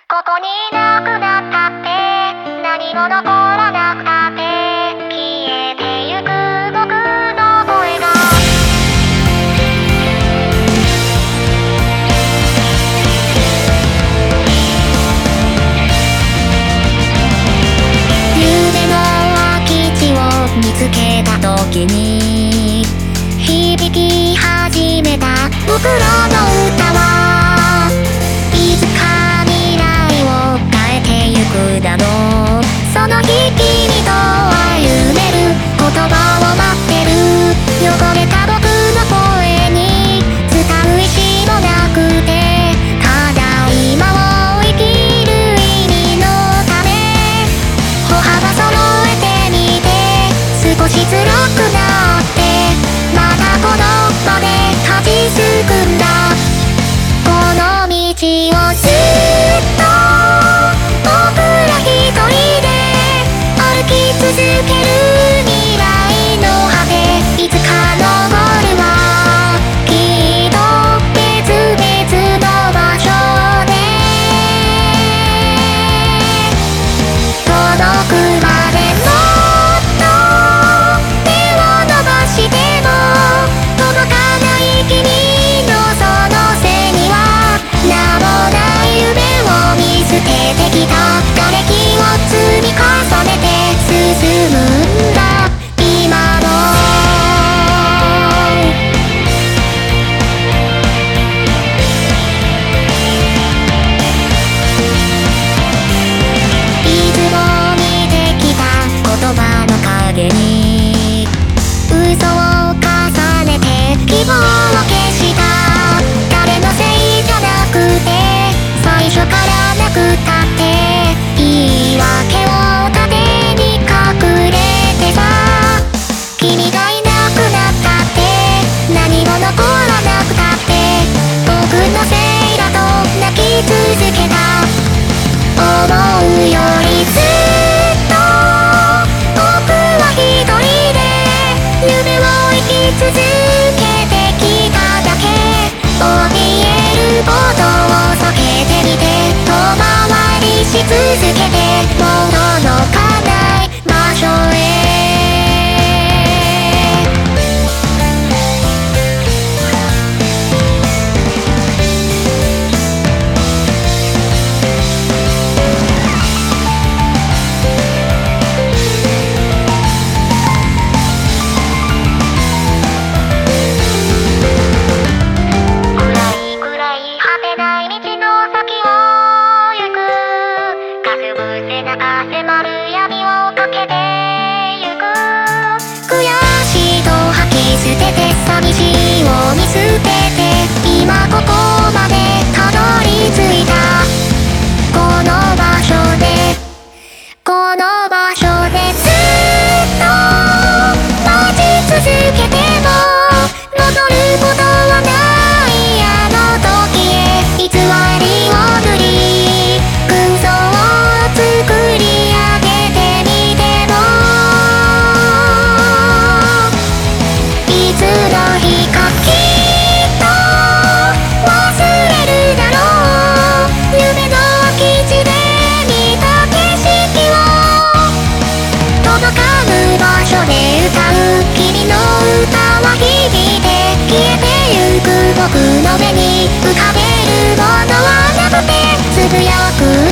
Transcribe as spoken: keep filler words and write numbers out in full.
ここにいなくなったって何も残らなくたって消えてゆく僕の声が夢の空き地を見つけた時に響き始めた僕らの歌はいつか未来を変えてゆくだろう。その日君と歩める言葉を待ってる。汚れた僕の声に使う意志もなくてただ今を生きる意味のため歩幅揃えてみて少し辛くなってまたこの場で立ちすくんだ。この道をずっと僕ら一人で歩き続ける未来の果ていつかのゴールはきっと別々の場所で届くまでもっと手を伸ばしても届かない君のその背には名もない夢を見捨ててきた。瓦礫を積み重ねて進むんだ今も。いつも見てきた言葉の陰に嘘を重ねて希望を消した。誰のせいじゃなくて最初からなくたって言い訳を盾に隠れてさ。君がいなくなったって何も残らなくたって僕のせいだと泣き続けた。思うよりずっと僕は一人で夢を生き続けてきただけ。怯えることを避けてみて遠回りし続けてもう届かない場所へ。迫る闇をかけてゆく。悔しいと吐き捨てて寂しいを見捨てて今ここまでたどり着いた。この場所でこの場所でずっと待ち続けても戻ることはないあの時へ。偽りを塗り空想を作り僕の目に浮かべるものはなくてつぶやく